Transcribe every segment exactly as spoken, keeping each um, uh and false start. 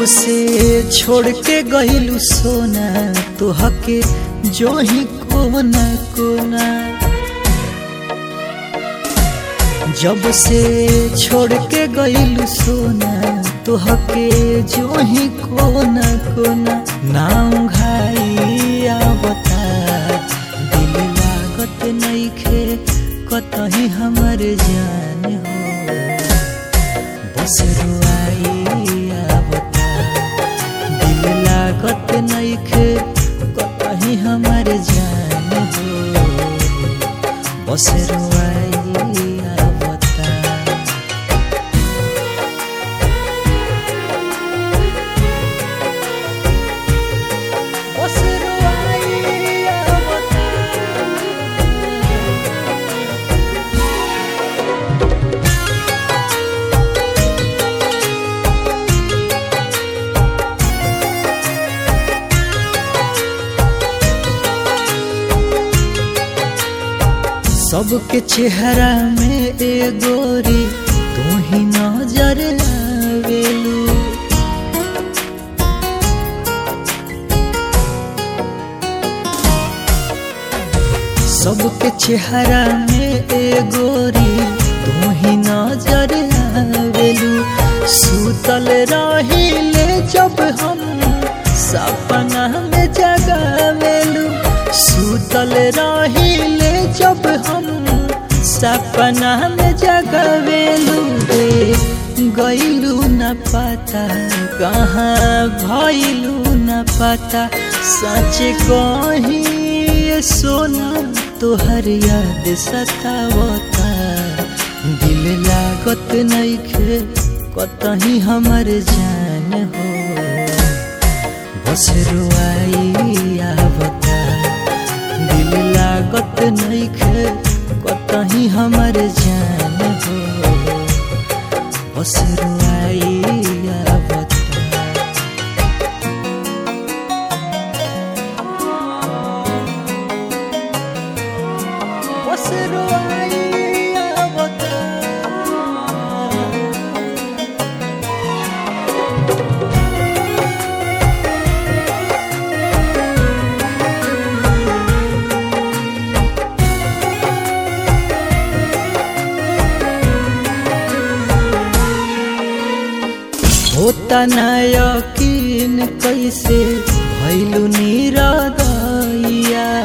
से छोड़ के गइलू सोना तोहके जो ही कोना कोना। जब से छोड़ के गइलू सोना तोहके जो ही कोना कोना। नाम घाई आवता दिल लागत नइखे कतही हमर जान हो। बस रुआई आवता दिल लागत नइखे कतही हमर जान हो। बस रुआई सबके चेहरा में ए गोरी तू ही नजर आवेलू। सबके चेहरा में ए गोरी तू ही नजर आवेलू। सुतल रहिले जब हम सपना में जगावेलू। सुतल रहिले जब हम सपना में जगावेलू। रे गइलू न पता कहाँ भइलू न पता। सच कही सोना तोहर याद सतावता। दिल लागत नइखे कतही हमर जान हो। बस रुआई आवता दिल लागत नइखे कतही हमर जान हो। बस रुआई आवता। बस रुआई आवता। होता ना यकीन कैसे भइलू निरदैया।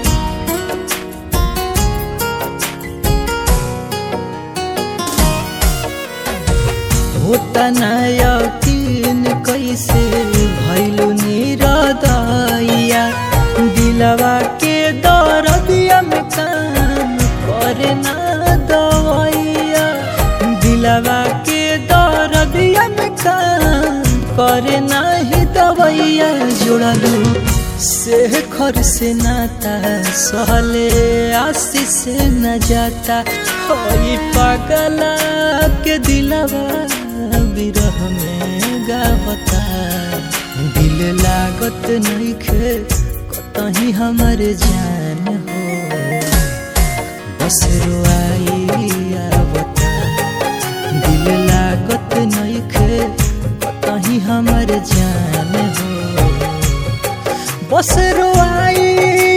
होता ना यकीन कैसे भइलू निरदैया। दिलवा के दर्दिया में काम करे ना दवाइया। दिलवा के दर्दिया में काम करे नाही दवैया। जुड़लू से खर से नाता सहले आशी से न जाता। होई पागला के दिलवा विरह में गावता। दिल लागत नइखे कतही हमर जान हो। बस रुआई आवता दिल लागत नइखे कतही हमर जान हो। बस रुआई